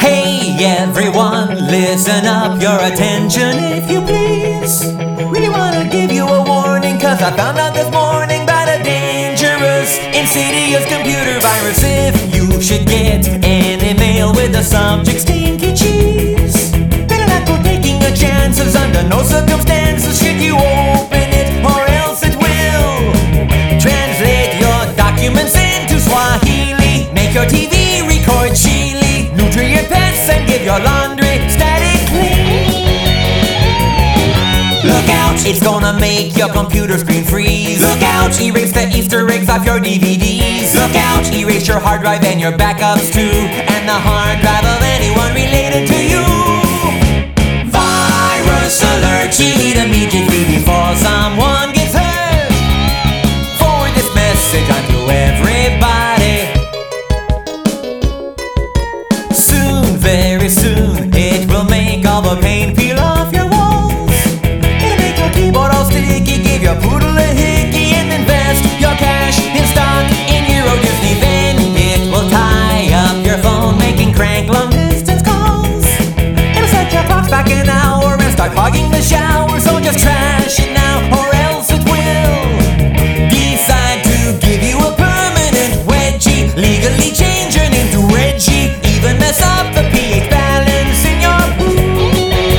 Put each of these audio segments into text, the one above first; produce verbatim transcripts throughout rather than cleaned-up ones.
Hey everyone, listen up, your attention if you please. Really wanna give you a warning, cause I found out this morning about a dangerous, insidious computer virus. If you should get an email with the subject stinky cheese, better not go taking a chances. Under no circumstances should you open it, or else it will translate your documents into Swahili, make your T V record Chile, nutrient pests, and give your laundry static clean. Look out, it's gonna make your computer screen freeze. Look out, erase the Easter eggs off your D V Ds. Look out, erase your hard drive and your backups too, and the hard drive of anyone related to you. Virus alert, delete immediately before someone gets hurt. Forward this message onto everybody. Soon, very soon, it will make all the paint peel off your walls. It'll make your keyboard all sticky, give your poodle a hickey, and invest your cash in stock in Euro Disney. Then it will tie up your phone, making crank long distance calls. It'll set your clocks back an hour and start hogging the shower. So just trash it now, or else it will decide to give you a permanent wedgie, legally change your name to Reggie, even mess up the pH balance in your pool.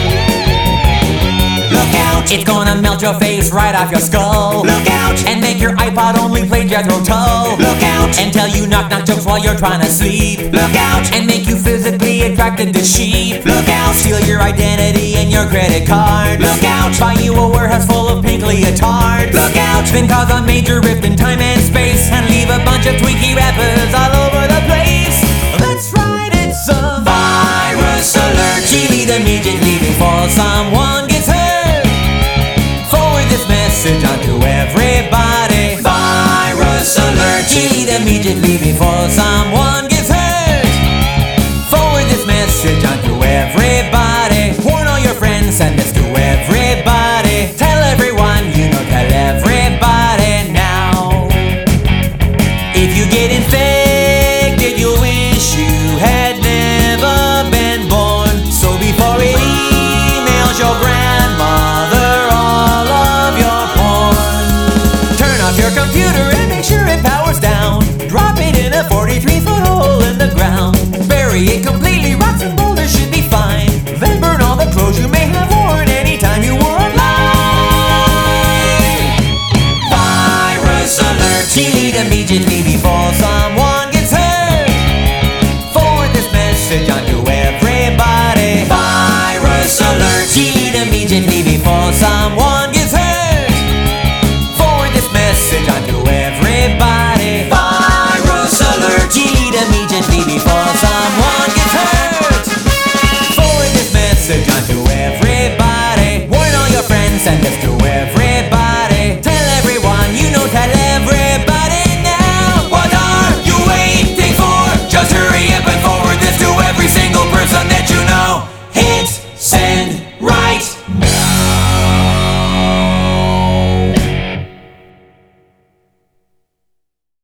Look out, it's gonna melt your face right off your skull. Look out, and make your iPod only play Jethro Tull. Look out, and tell you knock knock jokes while you're trying to sleep. Look out, and make you physically attracted to sheep. Look out, steal your identity and your credit card. Look out, buy you a warehouse full of pink leotards. Look out, then cause a major rift in time and space, and leave a bunch of tweaky rappers all over the place. That's right, it's a virus alert. Delete immediately before someone gets hurt. Forward this message onto everybody. Virus alert. Delete immediately before someone gets hurt. Forward this message onto everybody. Warn all your friends, send this to everybody. Tell everyone you know, tell everybody now. If you get infected, you'll wish you had never been born. So before it emails your grandmother all of your porn, turn off your computer and make sure it powers down. Drop it in a forty-three foot hole in the ground. Bury it completely, rocks and boulders should be fine. Then burn all the clothes you may have worn anytime you were alive. Virus alert. Delete immediately before someone gets hurt. Forward this message onto everybody. Virus alert. Delete immediately before someone